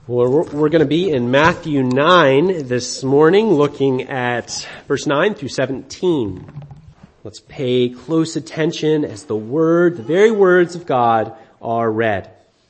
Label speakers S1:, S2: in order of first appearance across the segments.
S1: Well, we're going to be in Matthew 9 this morning, looking at verse 9 through 17. Let's pay close attention as the very words of God are read.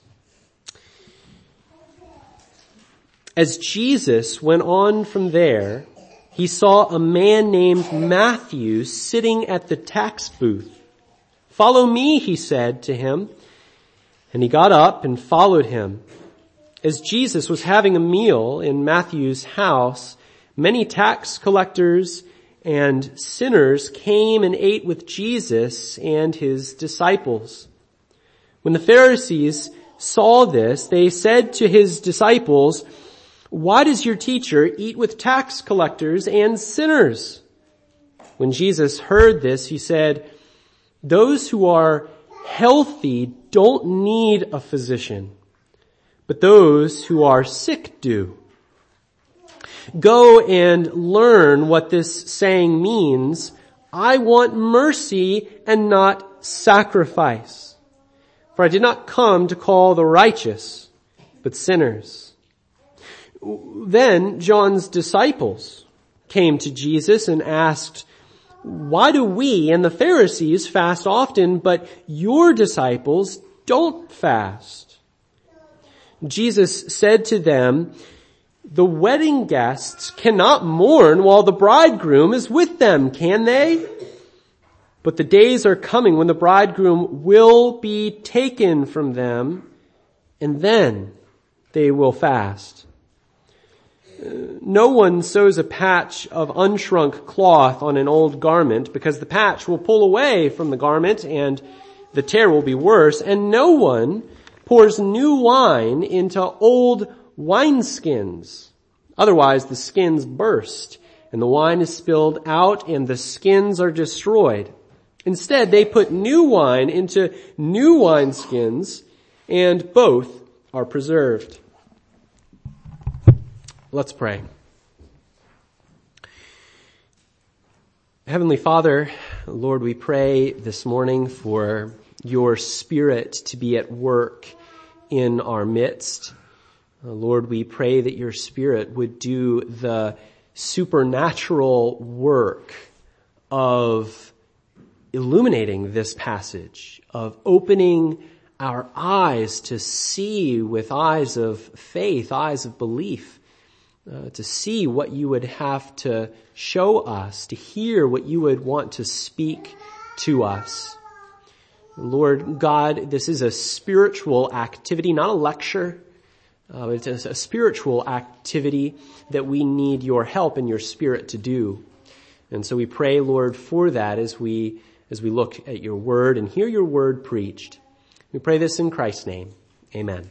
S1: As Jesus went on from there, he saw a man named Matthew sitting at the tax booth. "Follow me," he said to him, and he got up and followed him. As Jesus was having a meal in Matthew's house, many tax collectors and sinners came and ate with Jesus and his disciples. When the Pharisees saw this, they said to his disciples, "Why does your teacher eat with tax collectors and sinners?" When Jesus heard this, he said, "Those who are healthy don't need a physician, but those who are sick do. Go and learn what this saying means. I want mercy and not sacrifice. For I did not come to call the righteous, but sinners." Then John's disciples came to Jesus and asked, "Why do we and the Pharisees fast often, but your disciples don't fast?" Jesus said to them, "The wedding guests cannot mourn while the bridegroom is with them, can they? But the days are coming when the bridegroom will be taken from them, and then they will fast. No one sews a patch of unshrunk cloth on an old garment, because the patch will pull away from the garment and the tear will be worse, and no one pours new wine into old wineskins. Otherwise the skins burst, and the wine is spilled out, and the skins are destroyed. Instead, they put new wine into new wineskins, and both are preserved." Let's pray. Heavenly Father, Lord, we pray this morning for your Spirit to be at work in our midst. Lord, we pray that your Spirit would do the supernatural work of illuminating this passage, of opening our eyes to see with eyes of faith, eyes of belief, to see what you would have to show us, to hear what you would want to speak to us. Lord God, this is a spiritual activity, not a lecture. It's a spiritual activity that we need your help and your Spirit to do. And so we pray, Lord, for that as we look at your word and hear your word preached. We pray this in Christ's name. Amen.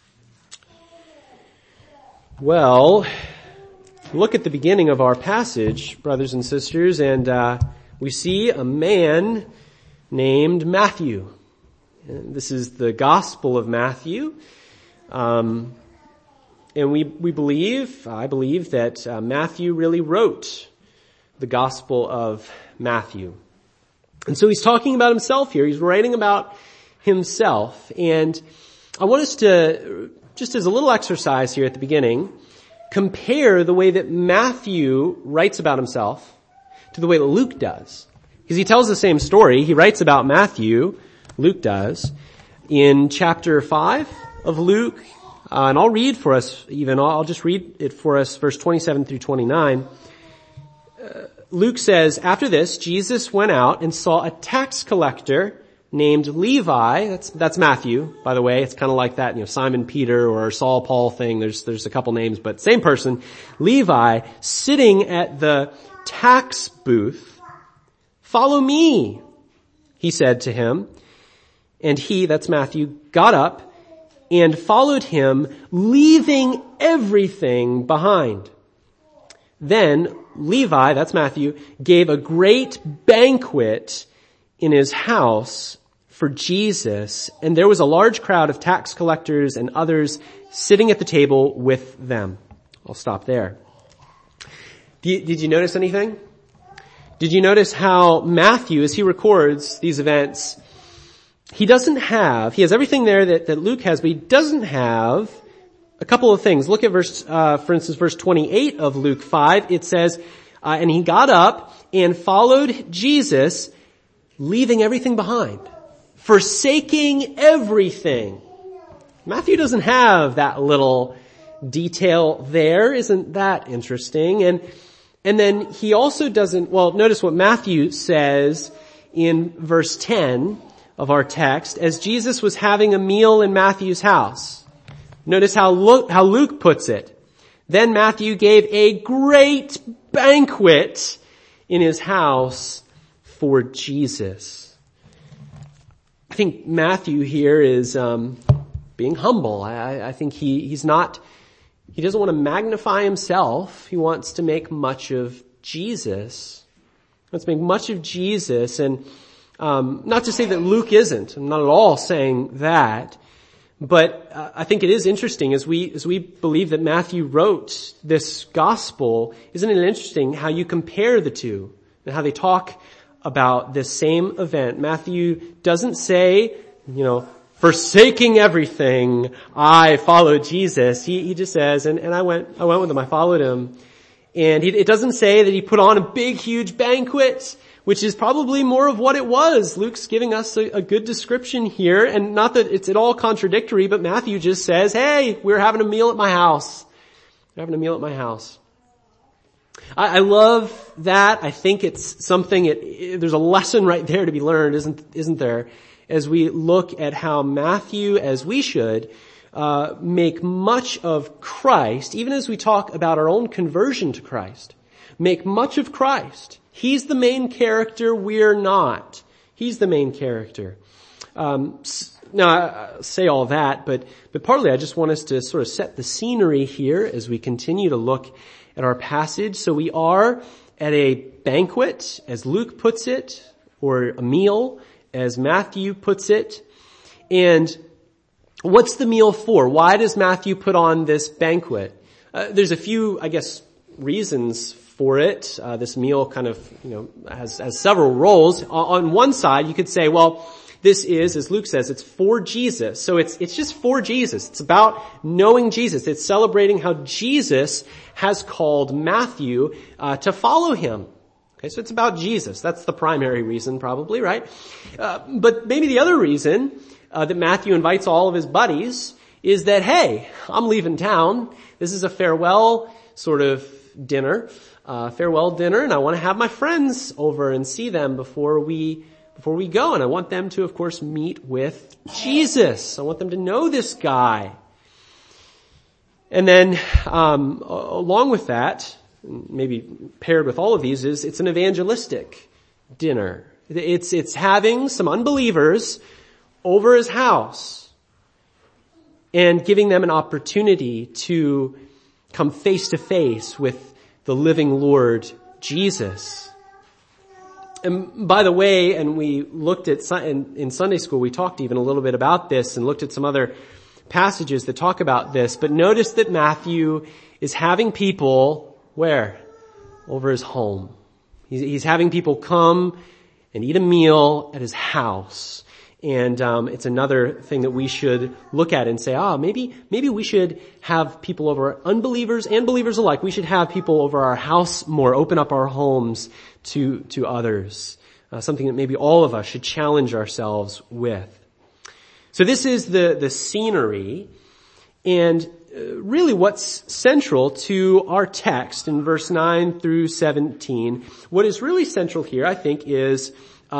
S1: Well, look at the beginning of our passage, brothers and sisters, and we see a man named Matthew. This is the Gospel of Matthew. And I believe that Matthew really wrote the Gospel of Matthew. And so he's talking about himself here. He's writing about himself. And I want us to, just as a little exercise here at the beginning, compare the way that Matthew writes about himself to the way that Luke does. Because he tells the same story. He writes about Matthew, Luke does, in chapter 5 of Luke. And I'll read for us I'll just read it for us, verse 27 through 29. Luke says, "After this, Jesus went out and saw a tax collector named Levi." That's Matthew, by the way. It's kind of like that, Simon Peter or Saul Paul thing. There's a couple names, but same person. Levi sitting at the tax booth. "Follow me," he said to him. And he, that's Matthew, got up and followed him, leaving everything behind. Then Levi, that's Matthew, gave a great banquet in his house for Jesus, and there was a large crowd of tax collectors and others sitting at the table with them. I'll stop there. Did you notice anything? Did you notice how Matthew, as he records these events, he has everything there that Luke has, but he doesn't have a couple of things. Look at for instance, verse 28 of Luke 5. It says, and he got up and followed Jesus, leaving everything behind, forsaking everything. Matthew doesn't have that little detail there. Isn't that interesting? And then he also doesn't, notice what Matthew says in verse 10 of our text, as Jesus was having a meal in Matthew's house. Notice how Luke puts it. Then Matthew gave a great banquet in his house for Jesus. I think Matthew here is being humble. I think he doesn't want to magnify himself. He wants to make much of Jesus. Let's make much of Jesus, and not to say that Luke isn't. I'm not at all saying that. But I think it is interesting as we believe that Matthew wrote this gospel. Isn't it interesting how you compare the two and how they talk about this same event? Matthew doesn't say, forsaking everything, I followed Jesus. He just says, and I went with him, I followed him. And it doesn't say that he put on a big, huge banquet, which is probably more of what it was. Luke's giving us a good description here, and not that it's at all contradictory, but Matthew just says, hey, we're having a meal at my house. We're having a meal at my house. I love that. I think it's something, there's a lesson right there to be learned, isn't there? As we look at how Matthew, as we should, make much of Christ, even as we talk about our own conversion to Christ, make much of Christ. He's the main character, we're not. He's the main character. Now, I say all that, but partly I just want us to sort of set the scenery here as we continue to look at our passage. So we are at a banquet, as Luke puts it, or a meal, as Matthew puts it. And what's the meal for? Why does Matthew put on this banquet? There's a few, reasons for it. This meal kind of, has several roles. On one side, you could say, this is, as Luke says, it's for Jesus. So it's just for Jesus. It's about knowing Jesus. It's celebrating how Jesus has called Matthew to follow him. Okay, so it's about Jesus. That's the primary reason, probably, right? But maybe the other reason that Matthew invites all of his buddies is that, hey, I'm leaving town. This is a farewell sort of dinner, and I want to have my friends over and see them before we go. And I want them to, of course, meet with Jesus. I want them to know this guy. And then, along with that, maybe paired with all of these, it's an evangelistic dinner. It's having some unbelievers over his house and giving them an opportunity to come face to face with the living Lord Jesus. And by the way, and we looked at, in Sunday school, we talked even a little bit about this and looked at some other passages that talk about this, but notice that Matthew is having people, where? Over his home. He's having people come and eat a meal at his house. And it's another thing that we should look at and say, maybe we should have people over, unbelievers and believers alike. We should have people over our house more, open up our homes to others. Something that maybe all of us should challenge ourselves with. So this is the scenery, and really what's central to our text in verse 9 through 17. What is really central here, I think, is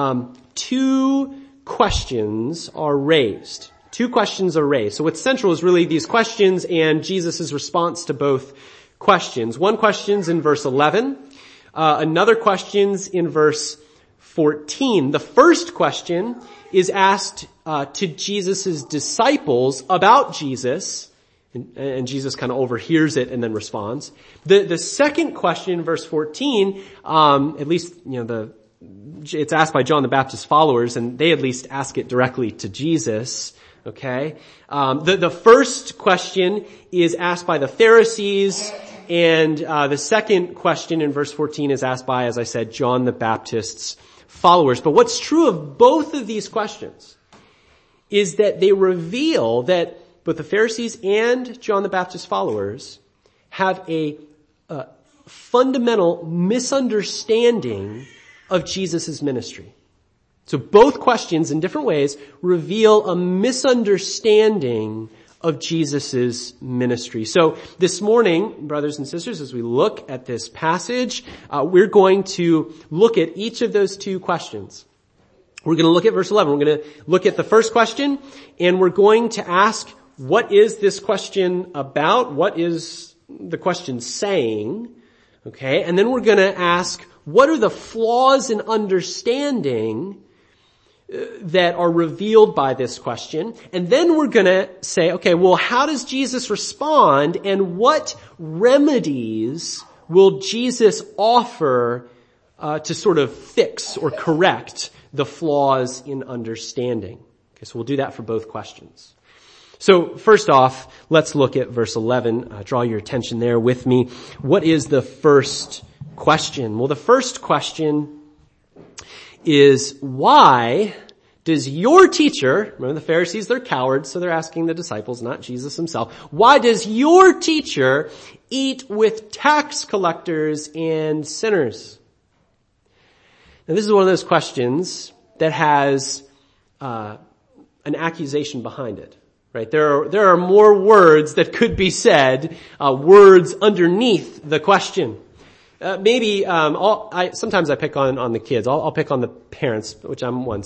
S1: two questions are raised. Two questions are raised. So what's central is really these questions and Jesus' response to both questions. One question's in verse 11. Another question's in verse 14. The first question is asked to Jesus' disciples about Jesus, and Jesus kind of overhears it and then responds. The second question in verse 14, at least, it's asked by John the Baptist's followers, and they at least ask it directly to Jesus. Okay? The first question is asked by the Pharisees, and the second question in verse 14 is asked by, as I said, John the Baptist's followers. But what's true of both of these questions is that they reveal that both the Pharisees and John the Baptist followers have a fundamental misunderstanding of Jesus' ministry. So both questions in different ways reveal a misunderstanding of Jesus' ministry. So this morning, brothers and sisters, as we look at this passage, we're going to look at each of those two questions. We're going to look at verse 11. We're going to look at the first question, and we're going to ask, what is this question about? What is the question saying? Okay, and then we're going to ask, what are the flaws in understanding that are revealed by this question? And then we're going to say, okay, well, how does Jesus respond, and what remedies will Jesus offer to sort of fix or correct the flaws in understanding? Okay, so we'll do that for both questions. So first off, let's look at verse 11. Draw your attention there with me. What is the first question? Well, the first question is, why does your teacher, remember the Pharisees, they're cowards, so they're asking the disciples, not Jesus himself, why does your teacher eat with tax collectors and sinners? Now this is one of those questions that has an accusation behind it. Right? There are more words that could be said, words underneath the question. Sometimes I pick on the kids. I'll pick on the parents, which I'm one.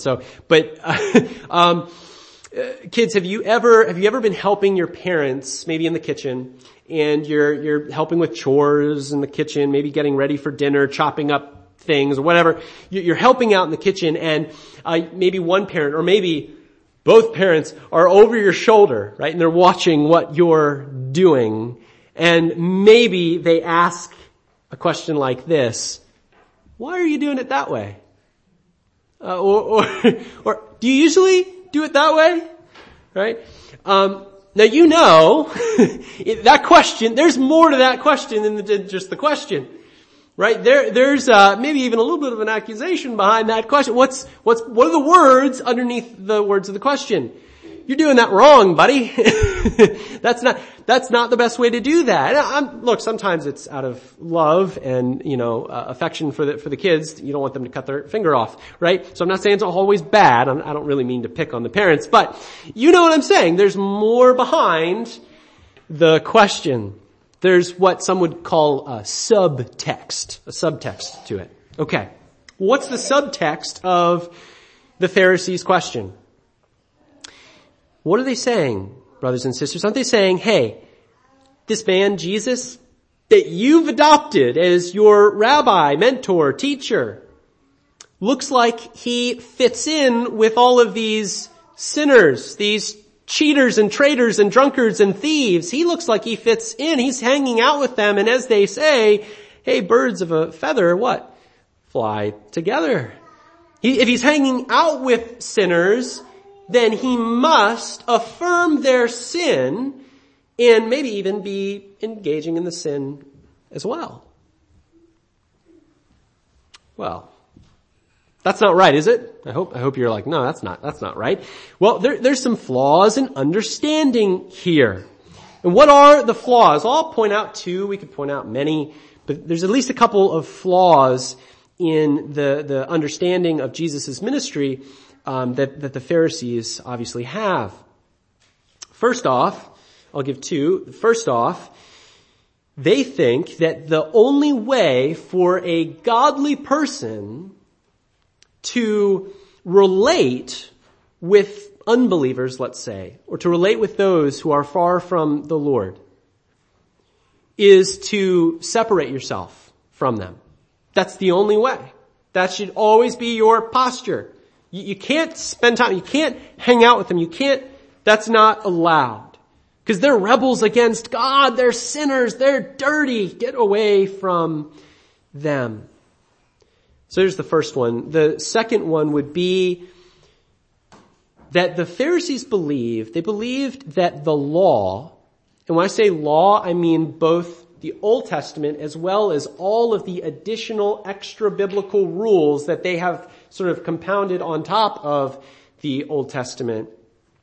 S1: Kids, have you ever been helping your parents, maybe in the kitchen, and you're helping with chores in the kitchen, maybe getting ready for dinner, chopping up things or whatever. You're helping out in the kitchen, and maybe one parent or maybe both parents are over your shoulder, right? And they're watching what you're doing. And maybe they ask a question like this: why are you doing it that way? Or do you usually do it that way? Right? Now you know, that question, there's more to that question than just the question. Right? There's maybe even a little bit of an accusation behind that question. What are the words underneath the words of the question? You're doing that wrong, buddy. That's not the best way to do that. Look, sometimes it's out of love and, affection for the kids. You don't want them to cut their finger off, right? So I'm not saying it's always bad. I don't really mean to pick on the parents, but you know what I'm saying. There's more behind the question. There's what some would call a subtext to it. Okay. What's the subtext of the Pharisees' question? What are they saying, brothers and sisters? Aren't they saying, hey, this man, Jesus, that you've adopted as your rabbi, mentor, teacher, looks like he fits in with all of these sinners, these cheaters and traitors and drunkards and thieves. He looks like he fits in. He's hanging out with them. And as they say, hey, birds of a feather, what? Fly together. If he's hanging out with sinners, then he must affirm their sin and maybe even be engaging in the sin as well. Well, that's not right, is it? I hope you're like, no, that's not right. Well, there's some flaws in understanding here. And what are the flaws? I'll point out two. We could point out many, but there's at least a couple of flaws in the understanding of Jesus' ministry that the Pharisees obviously have. First off, I'll give two. First off, they think that the only way for a godly person to relate with unbelievers, let's say, or to relate with those who are far from the Lord, is to separate yourself from them. That's the only way. That should always be your posture. You can't spend time, you can't hang out with them, that's not allowed. Because they're rebels against God, they're sinners, they're dirty, get away from them. So here's the first one. The second one would be that the Pharisees believed that the law, and when I say law, I mean both the Old Testament as well as all of the additional extra biblical rules that they have sort of compounded on top of the Old Testament.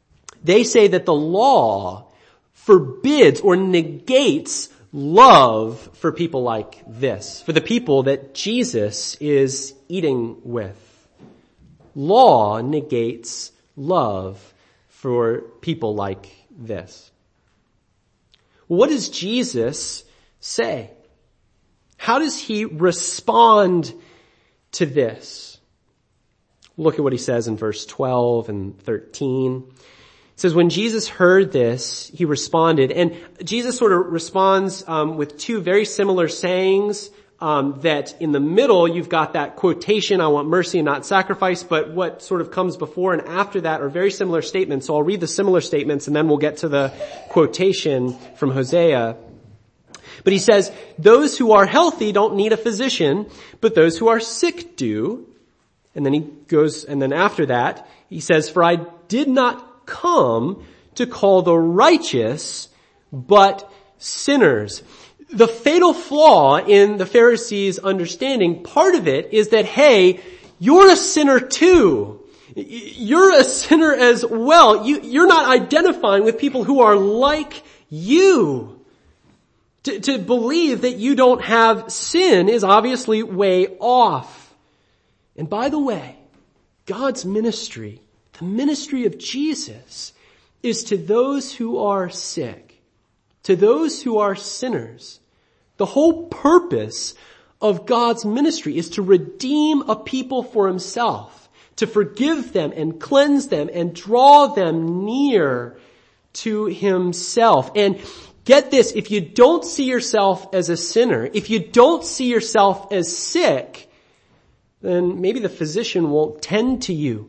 S1: They say that the law forbids or negates love for people like this, for the people that Jesus is eating with. Law negates love for people like this. What does Jesus say? How does he respond to this? Look at what he says in verse 12 and 13. It says, when Jesus heard this, he responded. And Jesus sort of responds with two very similar sayings, that in the middle you've got that quotation, I want mercy and not sacrifice, but what sort of comes before and after that are very similar statements. So I'll read the similar statements and then we'll get to the quotation from Hosea. But he says, those who are healthy don't need a physician, but those who are sick do. And then he goes, and then after that, he says, for I did not come to call the righteous, but sinners. The fatal flaw in the Pharisees' understanding, part of it is that, hey, you're a sinner too. You're a sinner as well. You're not identifying with people who are like you. To believe that you don't have sin is obviously way off. And by the way, God's ministry, the ministry of Jesus, is to those who are sick, to those who are sinners. The whole purpose of God's ministry is to redeem a people for himself, to forgive them and cleanse them and draw them near to himself. And get this, if you don't see yourself as a sinner, if you don't see yourself as sick, then maybe the physician won't tend to you.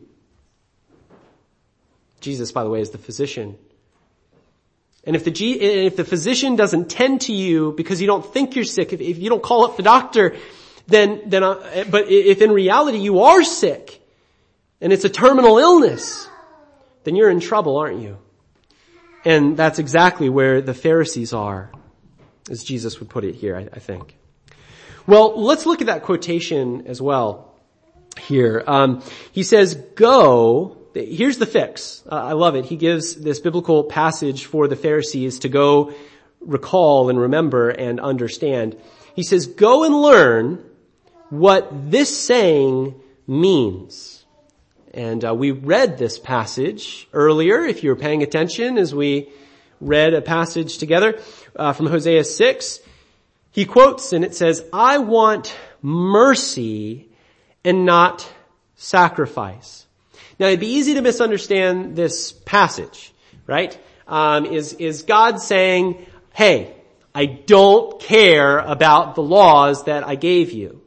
S1: Jesus, by the way, is the physician. And if the physician doesn't tend to you because you don't think you're sick, if you don't call up the doctor, but if in reality you are sick and it's a terminal illness, then you're in trouble, aren't you? And that's exactly where the Pharisees are, as Jesus would put it here, I think. Well, let's look at that quotation as well here. He says, go. Here's the fix. I love it. He gives this biblical passage for the Pharisees to go recall and remember and understand. He says, go and learn what this saying means. And we read this passage earlier, if you were paying attention, as we read a passage together from Hosea 6. He quotes and it says, I want mercy and not sacrifice. Now, it'd be easy to misunderstand this passage, right? Is God saying, hey, I don't care about the laws that I gave you?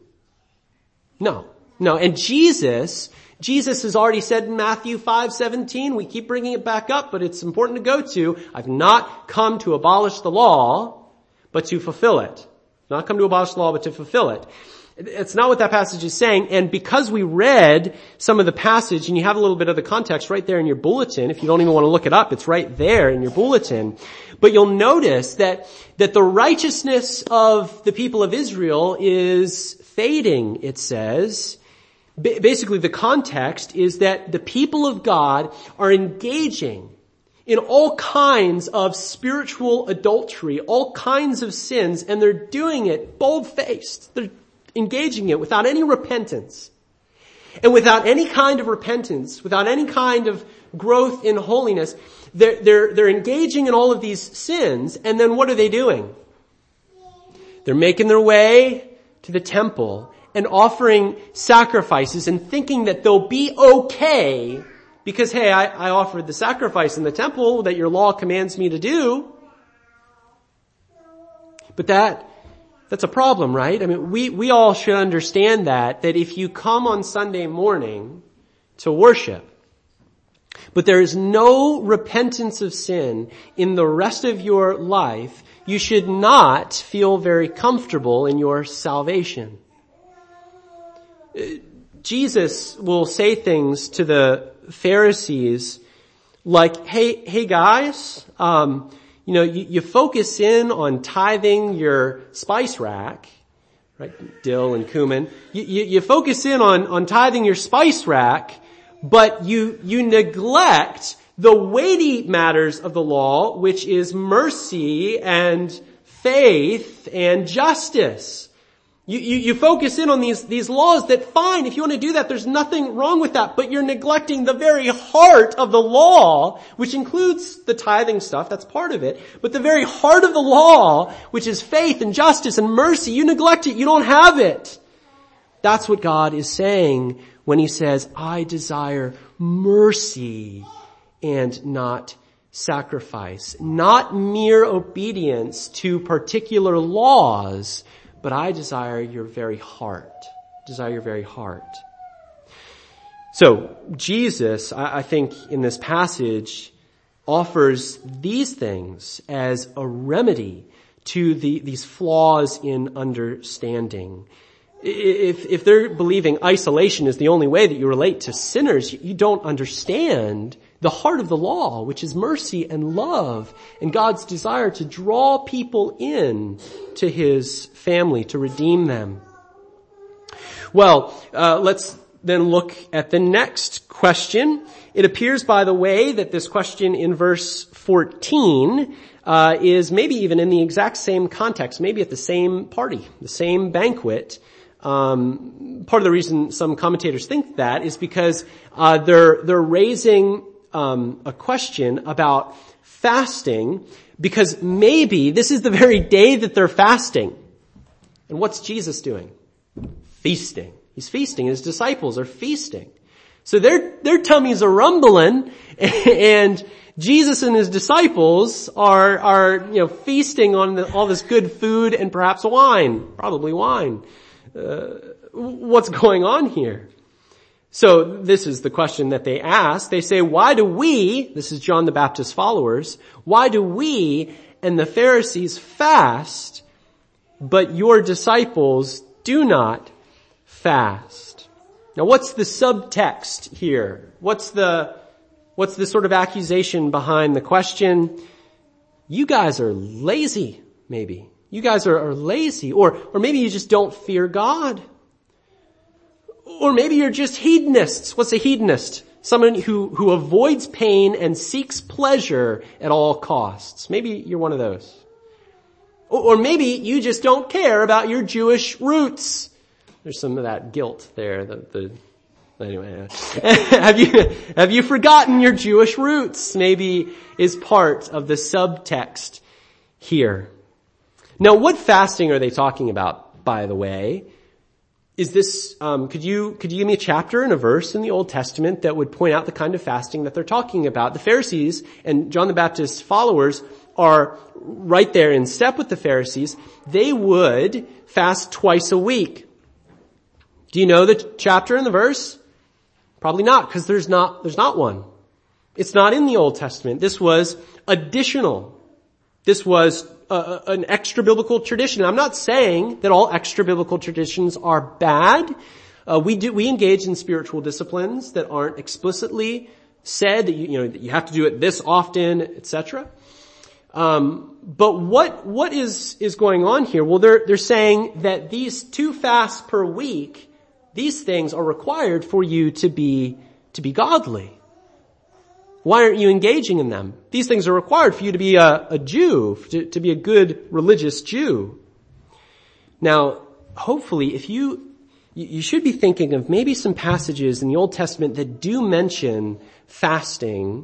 S1: No. And Jesus has already said in Matthew 5:17, we keep bringing it back up, but it's important to go to, I've not come to abolish the law, but to fulfill it. Not come to abolish the law, but to fulfill it. It's not what that passage is saying. And because we read some of the passage, and you have a little bit of the context right there in your bulletin, if you don't even want to look it up, it's right there in your bulletin. But you'll notice that the righteousness of the people of Israel is fading, it says. Basically, the context is that the people of God are engaging in all kinds of spiritual adultery, all kinds of sins, and they're doing it bold-faced. They're engaging it without any repentance. And without any kind of repentance, without any kind of growth in holiness, they're engaging in all of these sins, and then what are they doing? They're making their way to the temple and offering sacrifices and thinking that they'll be okay because, hey, I offered the sacrifice in the temple that your law commands me to do. But that's a problem, right? I mean, we all should understand that if you come on Sunday morning to worship, but there is no repentance of sin in the rest of your life, you should not feel very comfortable in your salvation. Jesus will say things to the Pharisees like, hey guys, you focus in on tithing your spice rack, right? Dill and cumin. You focus in on tithing your spice rack, but you neglect the weighty matters of the law, which is mercy and faith and justice. You focus in on these laws that, fine, if you want to do that, there's nothing wrong with that, but you're neglecting the very heart of the law, which includes the tithing stuff, that's part of it, but the very heart of the law, which is faith and justice and mercy, you neglect it, you don't have it. That's what God is saying when he says, I desire mercy and not sacrifice, not mere obedience to particular laws, but I desire your very heart. Desire your very heart. So, Jesus, I think in this passage, offers these things as a remedy to these flaws in understanding. If they're believing isolation is the only way that you relate to sinners, you don't understand the heart of the law, which is mercy and love, and God's desire to draw people in to his family, to redeem them. Well, let's then look at the next question. It appears, by the way, that this question in verse 14 is maybe even in the exact same context, maybe at the same party, the same banquet. Part of the reason some commentators think that is because they're raising a question about fasting, because maybe this is the very day that they're fasting. And what's Jesus doing? Feasting. He's feasting. His disciples are feasting. So their tummies are rumbling, and Jesus and his disciples are feasting on all this good food and perhaps wine, probably wine. What's going on here? So this is the question that they ask. They say, why do we, this is John the Baptist's followers, why do we and the Pharisees fast, but your disciples do not fast? Now what's the subtext here? What's the sort of accusation behind the question? You guys are lazy, maybe. You guys are lazy, or maybe you just don't fear God. Or maybe you're just hedonists. What's a hedonist? Someone who avoids pain and seeks pleasure at all costs. Maybe you're one of those. Or maybe you just don't care about your Jewish roots. There's some of that guilt there. Anyway, have you forgotten your Jewish roots? Maybe is part of the subtext here. Now, what fasting are they talking about, by the way? Is this, could you give me a chapter and a verse in the Old Testament that would point out the kind of fasting that they're talking about? The Pharisees and John the Baptist's followers are right there in step with the Pharisees. They would fast twice a week. Do you know the chapter and the verse? Probably not, because there's not one. It's not in the Old Testament. This was additional. This was an extra biblical tradition. I'm not saying that all extra biblical traditions are bad. We engage in spiritual disciplines that aren't explicitly said that you have to do it this often, etc. But what is going on here? Well, they're saying that these 2 fasts per week, these things are required for you to be godly. Why aren't you engaging in them? These things are required for you to be a Jew, to be a good religious Jew. Now, hopefully, if you should be thinking of maybe some passages in the Old Testament that do mention fasting.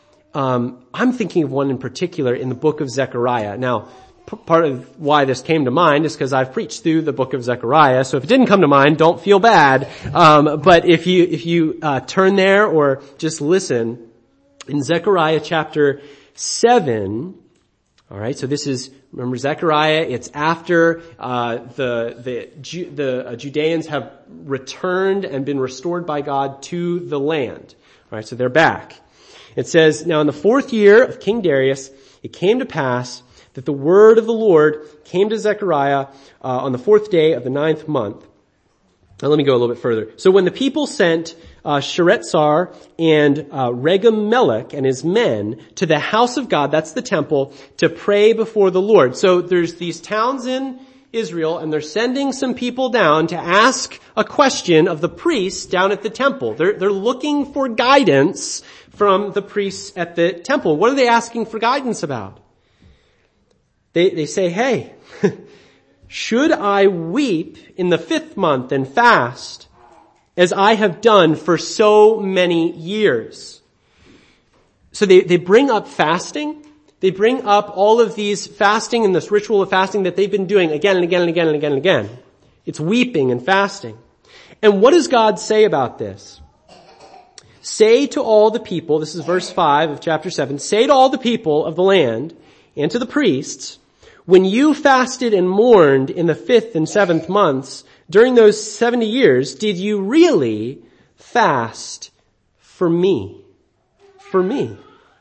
S1: I'm thinking of one in particular in the book of Zechariah. Now, part of why this came to mind is because I've preached through the book of Zechariah, so if it didn't come to mind, don't feel bad. But if you turn there or just listen, in Zechariah chapter 7, all right, so this is, remember Zechariah, it's after the Judeans have returned and been restored by God to the land. All right, so they're back. It says, now in the 4th year of King Darius, it came to pass that the word of the Lord came to Zechariah on the 4th day of the 9th month. Now let me go a little bit further. So when the people sent Sheretzar and Regem-Melech and his men to the house of God, that's the temple, to pray before the Lord. So there's these towns in Israel, and they're sending some people down to ask a question of the priests down at the temple. They're looking for guidance from the priests at the temple. What are they asking for guidance about? They say, hey, should I weep in the 5th month and fast as I have done for so many years? So they bring up fasting. They bring up all of these fasting and this ritual of fasting that they've been doing again and again and again and again and again. It's weeping and fasting. And what does God say about this? Say to all the people, this is verse 5 of chapter 7, say to all the people of the land and to the priests, when you fasted and mourned in the 5th and 7th months during those 70 years, did you really fast for me? For me.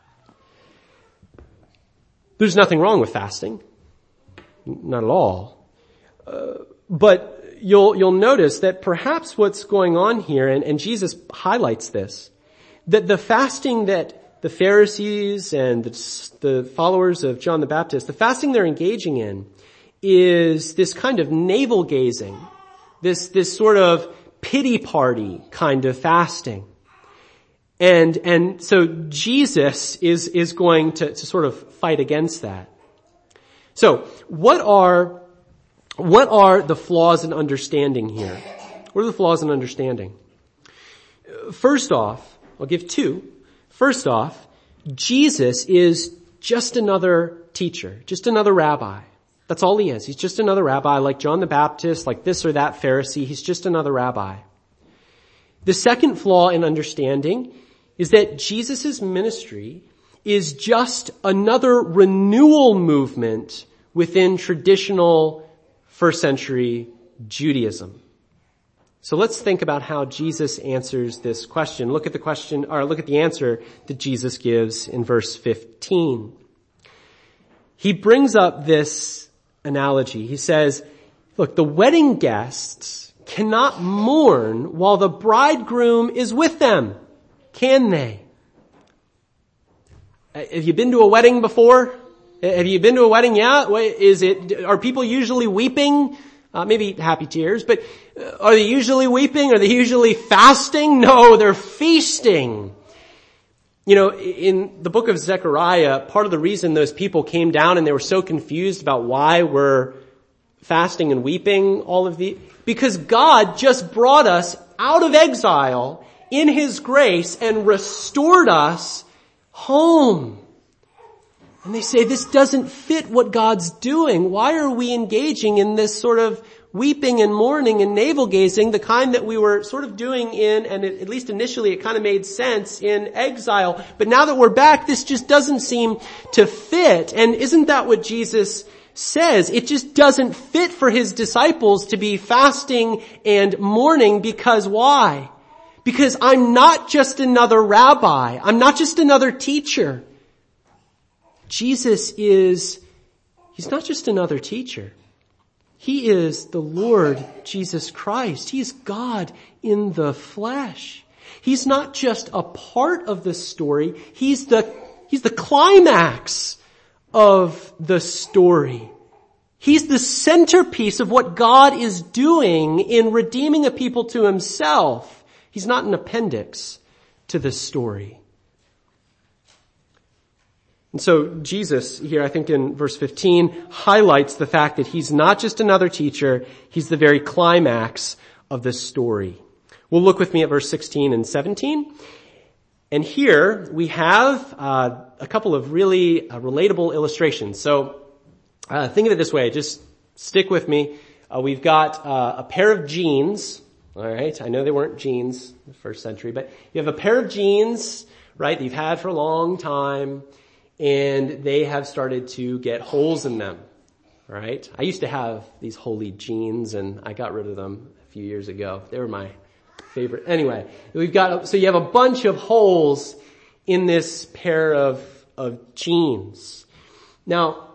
S1: There's nothing wrong with fasting. Not at all. But you'll notice that perhaps what's going on here, and Jesus highlights this, that the fasting that the Pharisees and the followers of John the Baptist, the fasting they're engaging in is this kind of navel gazing, this sort of pity party kind of fasting. And so Jesus is going to sort of fight against that. So what are the flaws in understanding here? What are the flaws in understanding? First off, I'll give 2. First off, Jesus is just another teacher, just another rabbi. That's all he is. He's just another rabbi, like John the Baptist, like this or that Pharisee. He's just another rabbi. The second flaw in understanding is that Jesus' ministry is just another renewal movement within traditional first century Judaism. So let's think about how Jesus answers this question. Look at the answer that Jesus gives in verse 15. He brings up this analogy. He says, look, the wedding guests cannot mourn while the bridegroom is with them. Can they? Have you been to a wedding before? Have you been to a wedding? Yeah. Are people usually weeping? Maybe happy tears, but are they usually weeping? Are they usually fasting? No, they're feasting. You know, in the book of Zechariah, part of the reason those people came down and they were so confused about why we're fasting and weeping because God just brought us out of exile in His grace and restored us home. And they say, this doesn't fit what God's doing. Why are we engaging in this sort of weeping and mourning and navel gazing, the kind that we were sort of doing at least initially it kind of made sense in exile. But now that we're back, this just doesn't seem to fit. And isn't that what Jesus says? It just doesn't fit for His disciples to be fasting and mourning because why? Because I'm not just another rabbi. I'm not just another teacher. Jesus He's not just another teacher. He is the Lord Jesus Christ. He's God in the flesh. He's not just a part of the story. He's the climax of the story. He's the centerpiece of what God is doing in redeeming a people to Himself. He's not an appendix to the story. And so Jesus here, I think in verse 15, highlights the fact that He's not just another teacher, He's the very climax of the story. Well, look with me at verse 16 and 17. And here we have a couple of really relatable illustrations. So think of it this way, just stick with me. We've got a pair of jeans. All right, I know they weren't jeans in the first century, but you have a pair of jeans, right, that you've had for a long time. And they have started to get holes in them, right? I used to have these holy jeans and I got rid of them a few years ago. They were my favorite. Anyway, so you have a bunch of holes in this pair of jeans. Now,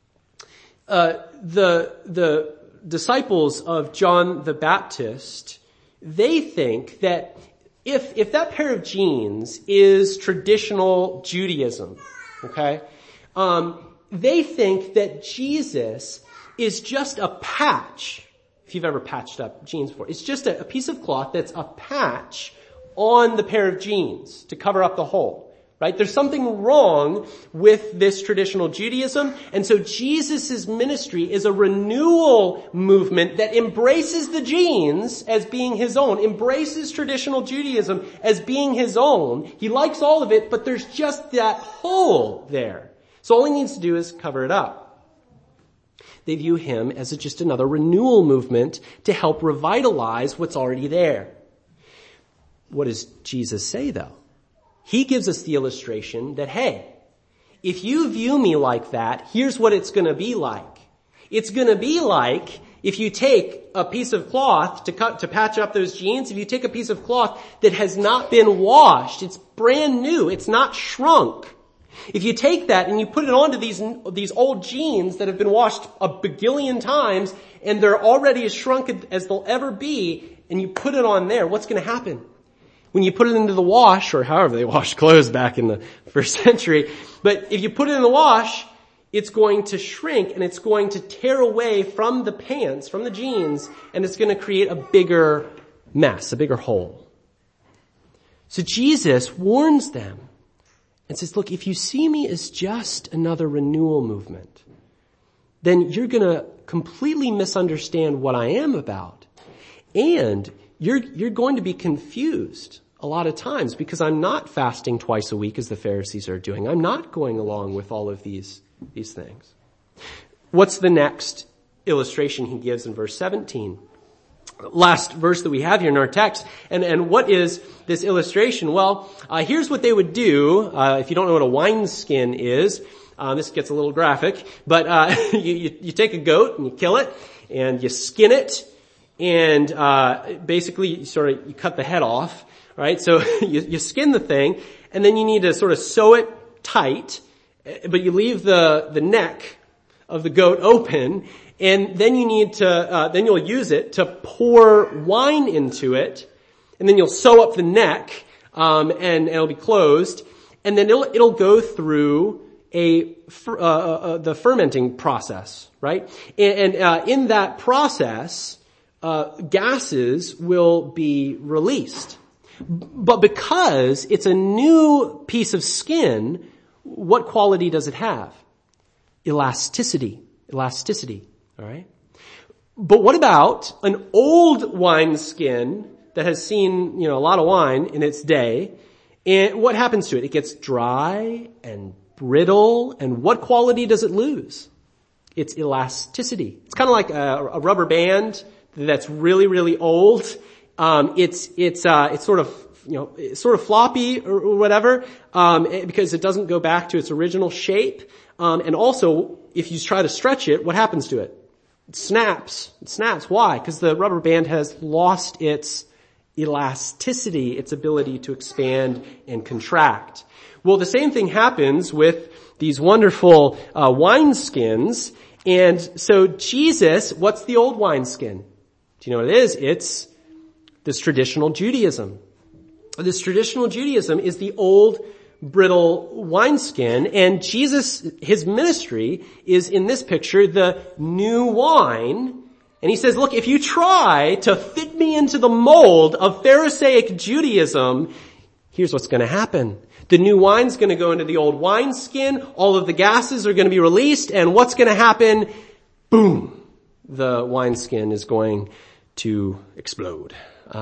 S1: the disciples of John the Baptist, they think that if that pair of jeans is traditional Judaism, okay, they think that Jesus is just a patch. If you've ever patched up jeans before, it's just a piece of cloth that's a patch on the pair of jeans to cover up the hole. Right? There's something wrong with this traditional Judaism. And so Jesus' ministry is a renewal movement that embraces the jeans as being his own, embraces traditional Judaism as being his own. He likes all of it, but there's just that hole there. So all he needs to do is cover it up. They view him as just another renewal movement to help revitalize what's already there. What does Jesus say, though? He gives us the illustration that, hey, if you view me like that, here's what it's going to be like. It's going to be like if you take a piece of cloth to patch up those jeans, if you take a piece of cloth that has not been washed, it's brand new, it's not shrunk. If you take that and you put it onto these old jeans that have been washed a bagillion times and they're already as shrunk as they'll ever be, and you put it on there, what's going to happen? When you put it into the wash, or however they washed clothes back in the first century, but if you put it in the wash, it's going to shrink and it's going to tear away from the pants, from the jeans, and it's going to create a bigger mess, a bigger hole. So Jesus warns them and says, look, if you see me as just another renewal movement, then you're going to completely misunderstand what I am about. And you're going to be confused a lot of times because I'm not fasting twice a week as the Pharisees are doing. I'm not going along with all of these things. What's the next illustration he gives in verse 17? Last verse that we have here in our text. And what is this illustration? Well, here's what they would do. If you don't know what a wineskin is, this gets a little graphic, but you take a goat and you kill it and you skin it. And basically you cut the head off, right? So you skin the thing, and then you need to sort of sew it tight, but you leave the neck of the goat open, and then you need to then you'll use it to pour wine into it, and then you'll sew up the neck, and it'll be closed, and then it'll go through the fermenting process, right? And in that process, gases will be released. But because it's a new piece of skin, what quality does it have? Elasticity, all right? But what about an old wineskin that has seen, a lot of wine in its day? And what happens to it? It gets dry and brittle, and what quality does it lose? Its elasticity. It's kind of like a rubber band that's really, really old. It's sort of floppy or whatever, because it doesn't go back to its original shape. And also, if you try to stretch it, what happens to it? It snaps. Why? Because the rubber band has lost its elasticity, its ability to expand and contract. Well, the same thing happens with these wonderful wineskins. And so Jesus, what's the old wineskin? Do you know what it is? It's this traditional Judaism. This traditional Judaism is the old brittle wineskin, and Jesus, his ministry is in this picture the new wine. And he says, look, if you try to fit me into the mold of Pharisaic Judaism, here's what's going to happen. The new wine's going to go into the old wineskin, all of the gases are going to be released, and what's going to happen? Boom! The wineskin is going to explode.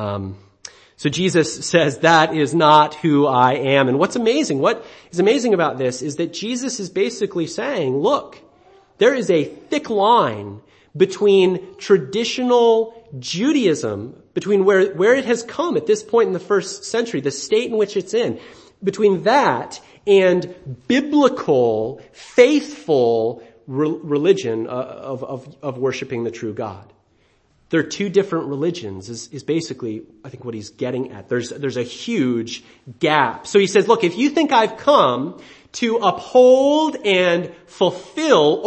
S1: So Jesus says that is not who I am. And what is amazing about this is that Jesus is basically saying, look, there is a thick line between traditional Judaism, between where it has come at this point in the first century, the state in which it's in, between that and biblical, faithful religion of worshiping the true God. There are two different religions is basically, I think, what he's getting at. There's a huge gap. So he says, look, if you think I've come to uphold and fulfill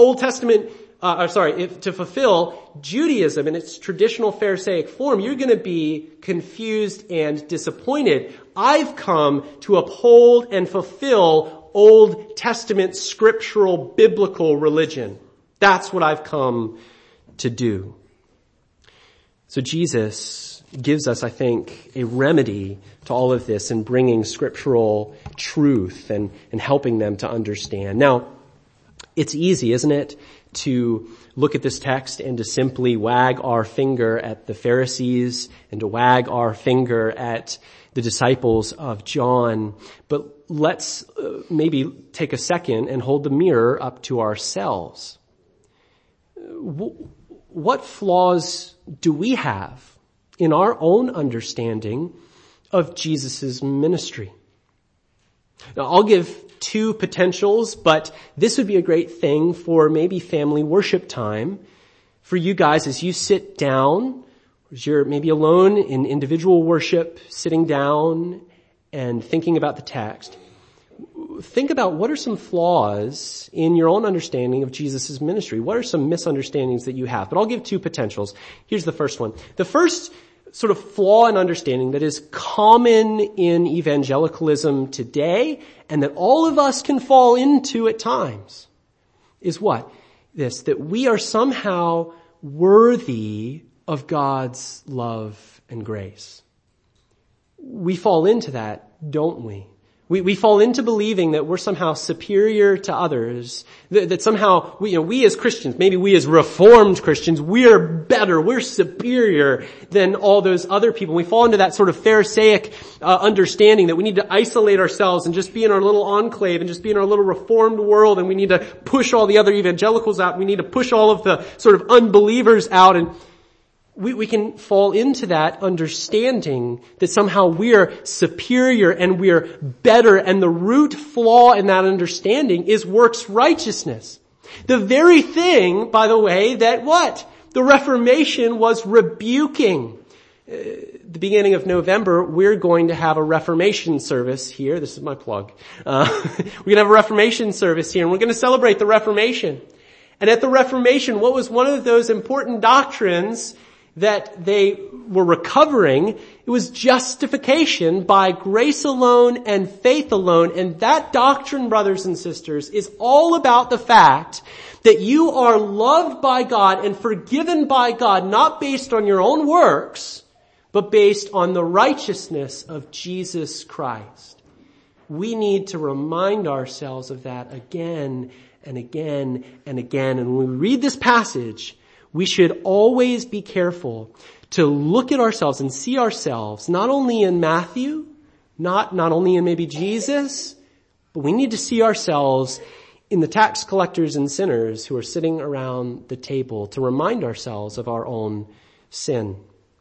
S1: to fulfill Judaism in its traditional Pharisaic form, you're going to be confused and disappointed. I've come to uphold and fulfill Old Testament scriptural biblical religion. That's what I've come to do. So Jesus gives us, I think, a remedy to all of this in bringing scriptural truth and helping them to understand. Now, it's easy, isn't it, to look at this text and to simply wag our finger at the Pharisees and to wag our finger at the disciples of John. But let's maybe take a second and hold the mirror up to ourselves. What flaws do we have in our own understanding of Jesus' ministry? Now, I'll give two potentials, but this would be a great thing for maybe family worship time for you guys as you sit down, as you're maybe alone in individual worship, sitting down and thinking about the text. Think about what are some flaws in your own understanding of Jesus' ministry. What are some misunderstandings that you have? But I'll give two potentials. Here's the first one. The first sort of flaw in understanding that is common in evangelicalism today and that all of us can fall into at times is what? This, that we are somehow worthy of God's love and grace. We fall into that, don't we? We fall into believing that we're somehow superior to others, that somehow we as Christians, maybe we as Reformed Christians, we're better, we're superior than all those other people. We fall into that sort of Pharisaic understanding that we need to isolate ourselves and just be in our little enclave and just be in our little Reformed world, and we need to push all the other evangelicals out. We need to push all of the sort of unbelievers out, and we can fall into that understanding that somehow we're superior and we're better, and the root flaw in that understanding is works righteousness. The very thing, by the way, that what? The Reformation was rebuking. The beginning of November, we're going to have a Reformation service here. This is my plug. We're going to have a Reformation service here, and we're going to celebrate the Reformation. And at the Reformation, what was one of those important doctrines that they were recovering? It was justification by grace alone and faith alone. And that doctrine, brothers and sisters, is all about the fact that you are loved by God and forgiven by God, not based on your own works, but based on the righteousness of Jesus Christ. We need to remind ourselves of that again and again and again. And when we read this passage, we should always be careful to look at ourselves and see ourselves not only in Matthew, not only in maybe Jesus, but we need to see ourselves in the tax collectors and sinners who are sitting around the table to remind ourselves of our own sin.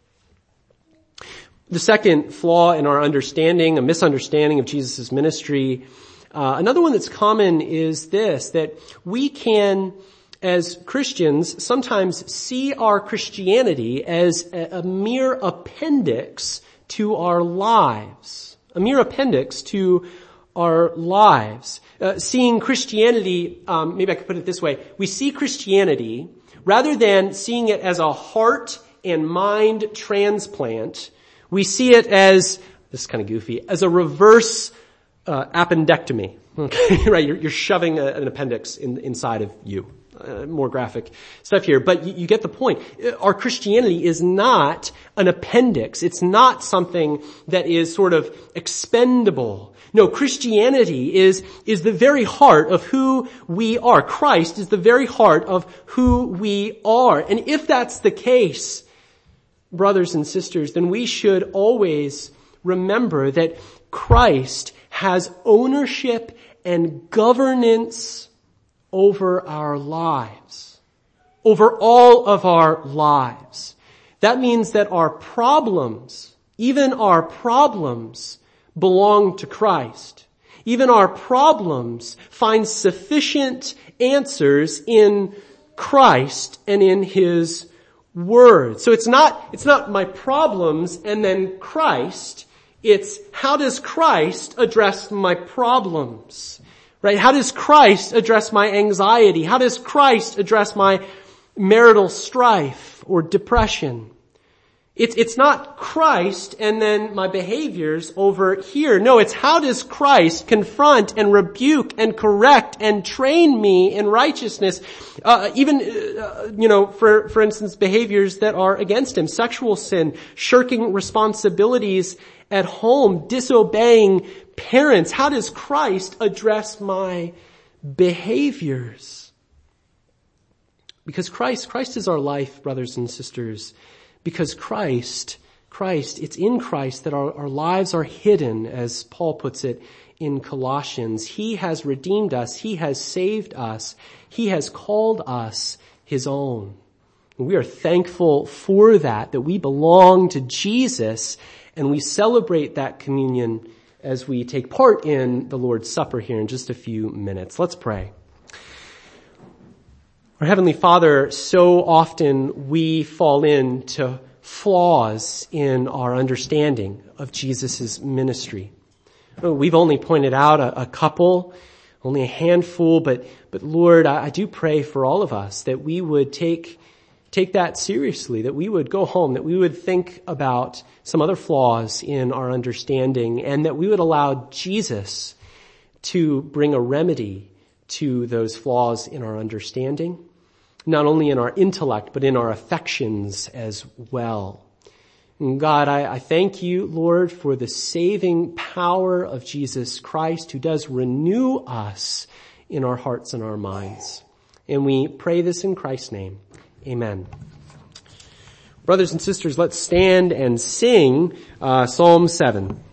S1: The second flaw in our understanding, a misunderstanding of Jesus' ministry, another one that's common is this, that we can, as Christians, sometimes see our Christianity as a mere appendix to our lives. A mere appendix to our lives. Seeing Christianity, maybe I could put it this way, we see Christianity, rather than seeing it as a heart and mind transplant, we see it as, this is kind of goofy, as a reverse appendectomy. Okay, right? You're shoving an appendix inside of you. More graphic stuff here, but you get the point. Our Christianity is not an appendix. It's not something that is sort of expendable. No, Christianity is the very heart of who we are. Christ is the very heart of who we are. And if that's the case, brothers and sisters, then we should always remember that Christ has ownership and governance over our lives, over all of our lives. That means that our problems, even our problems, belong to Christ. Even our problems find sufficient answers in Christ and in His Word. So it's not my problems and then Christ. It's how does Christ address my problems? Right? How does Christ address my anxiety? How does Christ address my marital strife or depression? It's not Christ and then my behaviors over here. No, it's how does Christ confront and rebuke and correct and train me in righteousness, for instance, behaviors that are against him, sexual sin, shirking responsibilities at home, disobeying parents. How does Christ address my behaviors? Because Christ is our life, brothers and sisters. Because Christ, it's in Christ that our lives are hidden, as Paul puts it in Colossians. He has redeemed us. He has saved us. He has called us his own. And we are thankful for that we belong to Jesus, and we celebrate that communion as we take part in the Lord's Supper here in just a few minutes. Let's pray. Our Heavenly Father, so often we fall into flaws in our understanding of Jesus' ministry. We've only pointed out a couple, only a handful, but Lord, I do pray for all of us that we would take that seriously, that we would go home, that we would think about some other flaws in our understanding, and that we would allow Jesus to bring a remedy to those flaws in our understanding. Not only in our intellect, but in our affections as well. And God, I thank you, Lord, for the saving power of Jesus Christ, who does renew us in our hearts and our minds. And we pray this in Christ's name. Amen. Brothers and sisters, let's stand and sing Psalm 7.